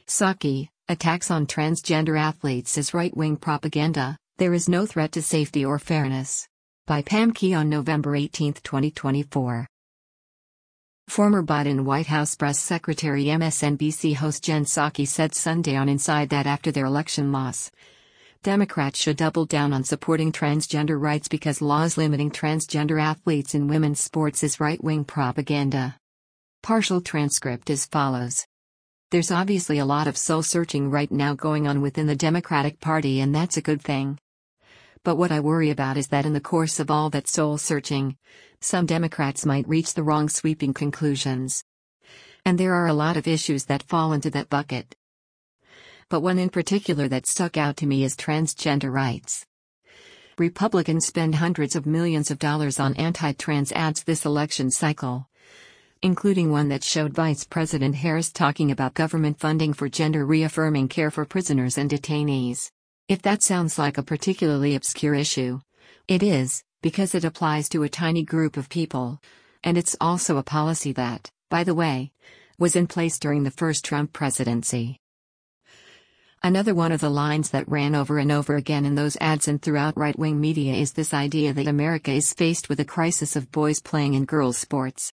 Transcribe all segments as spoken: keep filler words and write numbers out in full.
Psaki, attacks on transgender athletes is right-wing propaganda, there is no threat to safety or fairness. By Pam Key on November eighteenth twenty twenty-four. Former Biden White House Press Secretary M S N B C host Jen Psaki said Sunday on Inside that after their election loss, Democrats should double down on supporting transgender rights because laws limiting transgender athletes in women's sports is right-wing propaganda. Partial transcript as follows. There's obviously a lot of soul-searching right now going on within the Democratic Party, and that's a good thing. But what I worry about is that in the course of all that soul-searching, some Democrats might reach the wrong sweeping conclusions. And there are a lot of issues that fall into that bucket. But one in particular that stuck out to me is transgender rights. Republicans spend hundreds of millions of dollars on anti-trans ads this election cycle, including one that showed Vice President Harris talking about government funding for gender-reaffirming care for prisoners and detainees. If that sounds like a particularly obscure issue, it is, because it applies to a tiny group of people, and it's also a policy that, by the way, was in place during the first Trump presidency. Another one of the lines that ran over and over again in those ads and throughout right-wing media is this idea that America is faced with a crisis of boys playing in girls' sports.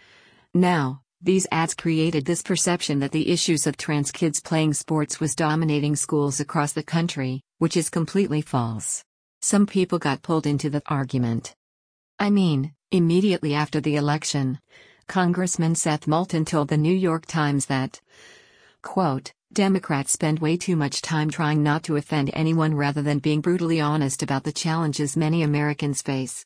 Now, these ads created this perception that the issues of trans kids playing sports was dominating schools across the country, which is completely false. Some people got pulled into the argument. I mean, immediately after the election, Congressman Seth Moulton told the New York Times that, quote, Democrats spend way too much time trying not to offend anyone rather than being brutally honest about the challenges many Americans face.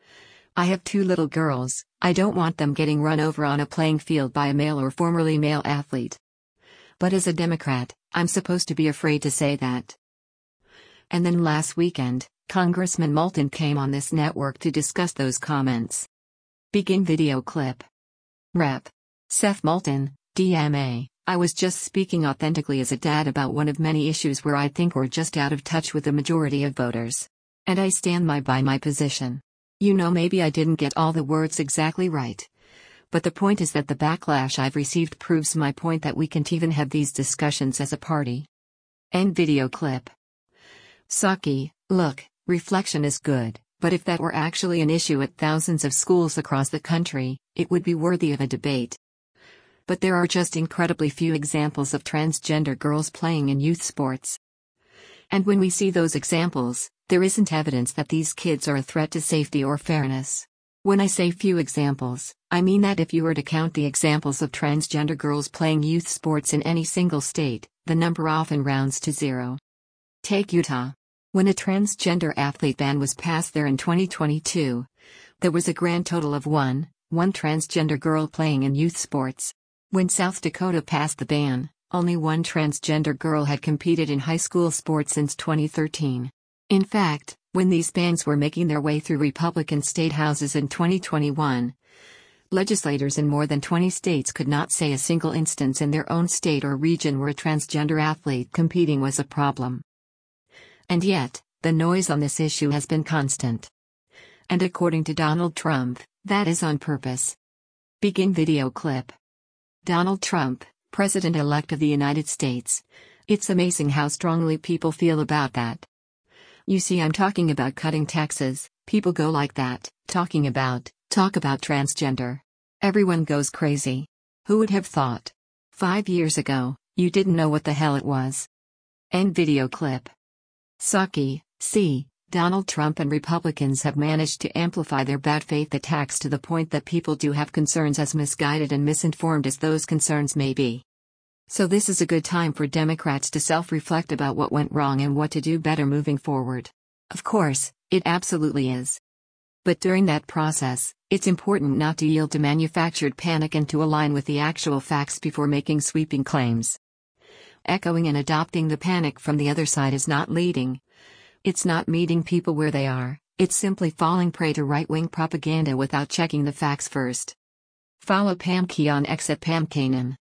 I have two little girls, I don't want them getting run over on a playing field by a male or formerly male athlete. But as a Democrat, I'm supposed to be afraid to say that. And then last weekend, Congressman Moulton came on this network to discuss those comments. Begin video clip. Representative Seth Moulton, D M A, I was just speaking authentically as a dad about one of many issues where I think we're just out of touch with the majority of voters. And I stand my by my position. You know, maybe I didn't get all the words exactly right. But the point is that the backlash I've received proves my point that we can't even have these discussions as a party. End video clip. Psaki, look, reflection is good, but if that were actually an issue at thousands of schools across the country, it would be worthy of a debate. But there are just incredibly few examples of transgender girls playing in youth sports. And when we see those examples, there isn't evidence that these kids are a threat to safety or fairness. When I say few examples, I mean that if you were to count the examples of transgender girls playing youth sports in any single state, the number often rounds to zero. Take Utah. When a transgender athlete ban was passed there in twenty twenty-two, there was a grand total of one, one transgender girl playing in youth sports. When South Dakota passed the ban, only one transgender girl had competed in high school sports since twenty thirteen. In fact, when these bans were making their way through Republican state houses in twenty twenty-one, legislators in more than twenty states could not say a single instance in their own state or region where a transgender athlete competing was a problem. And yet, the noise on this issue has been constant. And according to Donald Trump, that is on purpose. Begin video clip. Donald Trump, President-elect of the United States. It's amazing how strongly people feel about that. You see, I'm talking about cutting taxes, people go like that, talking about, talk about transgender. Everyone goes crazy. Who would have thought? Five years ago, you didn't know what the hell it was. End video clip. Psaki, see, Donald Trump and Republicans have managed to amplify their bad faith attacks to the point that people do have concerns as misguided and misinformed as those concerns may be. So this is a good time for Democrats to self-reflect about what went wrong and what to do better moving forward. Of course, it absolutely is. But during that process, it's important not to yield to manufactured panic and to align with the actual facts before making sweeping claims. Echoing and adopting the panic from the other side is not leading. It's not meeting people where they are, it's simply falling prey to right-wing propaganda without checking the facts first. Follow Pam Key on X at Pam Kanan.